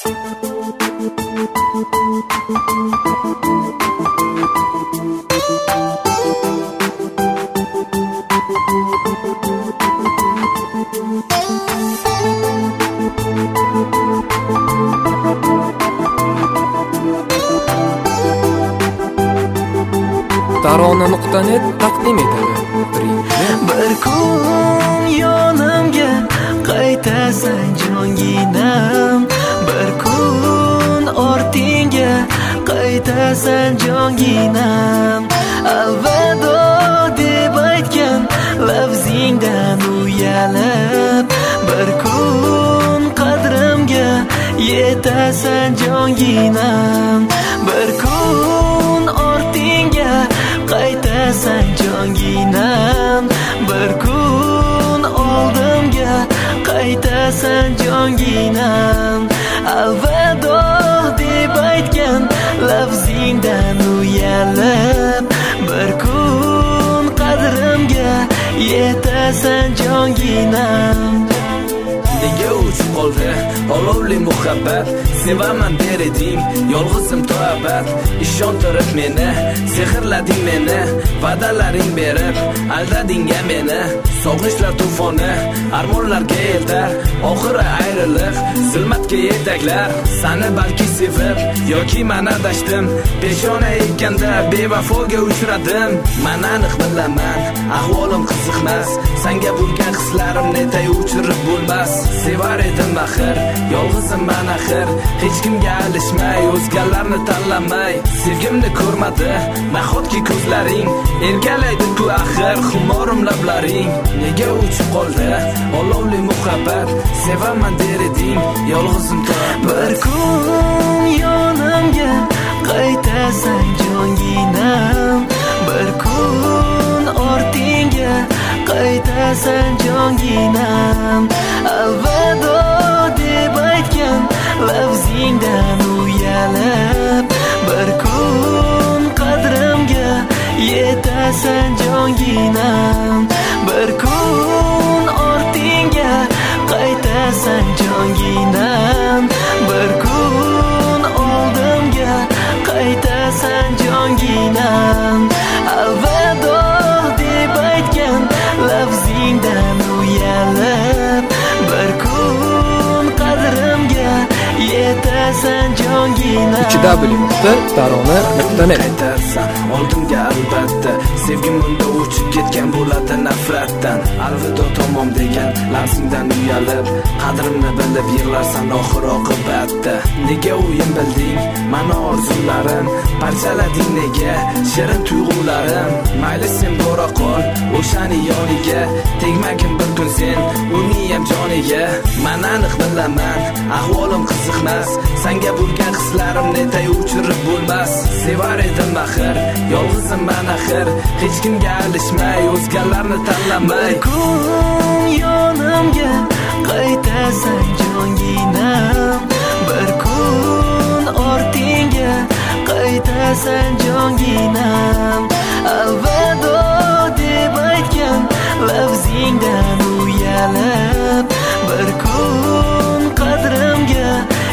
Tarona.net taqdim etadi. Bir kun yonimga qaytasan jonginam, bir kun ortingga qaytasan jonginam. Alvado deb aytgan lafzingdan uyalib, bir kun qadrimga yetasan jonginam, bir kun ortingga qaytasan jonginam, bir kun oldimga qaytasan jonginam. Alvado deb aytgan lafzingdan uyalib, bir kun qadrimga yetasan jonginam. Nega uchib qoldi olovli muhabbat, sevaman der eding yolg'izim to abad. Ishontirib meni, sehrlading meni, va'dalaring berib aldading-a meni. Sog'inchlar tufoni armonlarga eltar, oxiri ayriliq zulmatga yetaklar. Sani balki sevib yoki men adashdim, peshona ekkanda bevafoga uchradim. Men aniq bilaman ahvolim qiziqmas, senga bo'lgan hislarim netay uchirib bo'lmas. Sevar edim axir, yolg'izim men axir, hech kimga alishmay, o'zgalarni tanlamay. Sevgimni ko'rmadi nahotki ko'zlaring, erkalaydi-ku axir xumorim lablaring. Nega uchib qoldi olovli muhabbat, sevaman der eding yolg'izim to. Bir kun yonimga qaytasan jonginam, bir kun ortingga qaytasan jonginam. Alvado deb aytgan lafzingdan uyalib, bir kun qadrimga yetasan jonginam, bir kun ortingga qaytasan jonginam, bir kun oldimga qaytasan jonginam. Alvado deb aytgan lafzingdan uyalib, bir kun qadrimga yetasan jonginam. www.tarona.net Qaytarsan oldimga albatta, sevgim unda o'chib ketgan bo'ladi nafratdan. Alvido tomom degan lafzingdan uyalib, qadrimni bilib yig'larsan oxir oqibatda. Nega o'yin bilding mani orzularim, parchalading nega shirin tuyg'ularim. Mayli sen bora qol o'shani yoniga, tegmagin bir kun sen uning ham joniga. Men aniq bilaman ahvolim qiziqmas, senga bo'lgan hislarim netay uchirib bo'lmas. Sevar edim axir, yolg'izim men axir, hech kimga alishmay, o'zgalarni tanlamay. Bir kun yonimga qaytasan jonginam, bir kun ortingga qaytasan jonginam. Alvado deb aytgan lafzingdan uyalib, bir kun qadrimga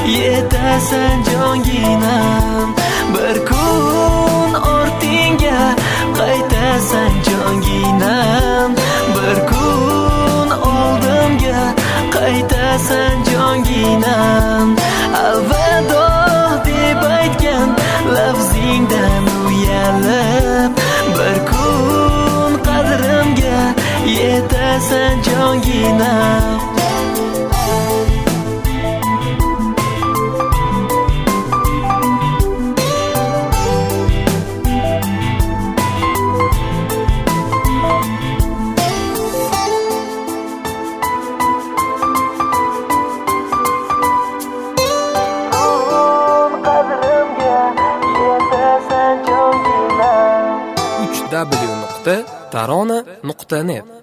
yetasan jonginam, bir kun ortingga qaytasan jonginam, bir kun oldimga qaytasan jonginam. Alvado deb aytgan lafzingdan uyalib, bir kun qadrimga yetasan jonginam. www.tarona.net